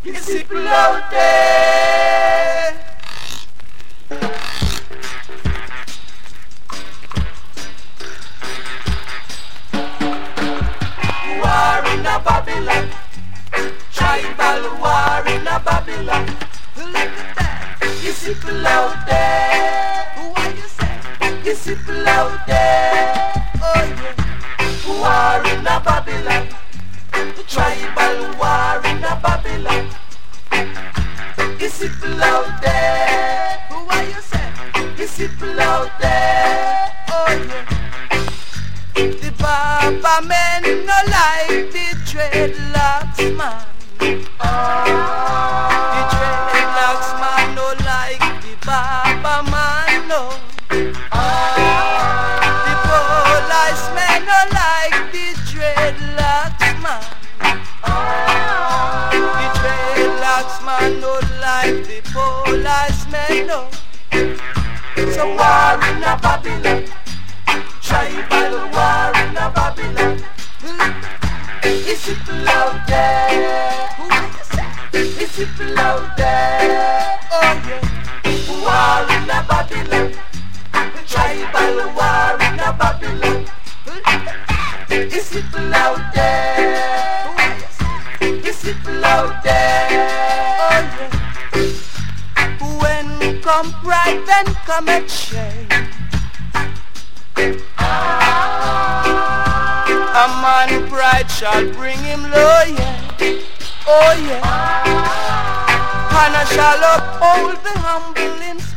It's people out there. War in a Babylon, tribal war in a Babylon. Look at that. It's people out there. What you say? It's people out there. Oh yeah. War in a Babylon, tribal war in a Babylon. It's people out there. What you say? It's people out there. Oh yeah. The Baba men no like the dreadlocks man. The dreadlocks man no like the Baba man no. The police men no like the dreadlocks man. The dreadlocks man no like the police men no. So war in a Babylon, tribal war in a Babylon. It's people out there. It's people out there. Oh yeah. War in a Babylon, tribal war in a Babylon. It's people out there. It's people out there. Oh yeah. When come pride, then come a change. A man pride shall bring him low, yeah. Oh yeah. And I shall uphold the humble himself.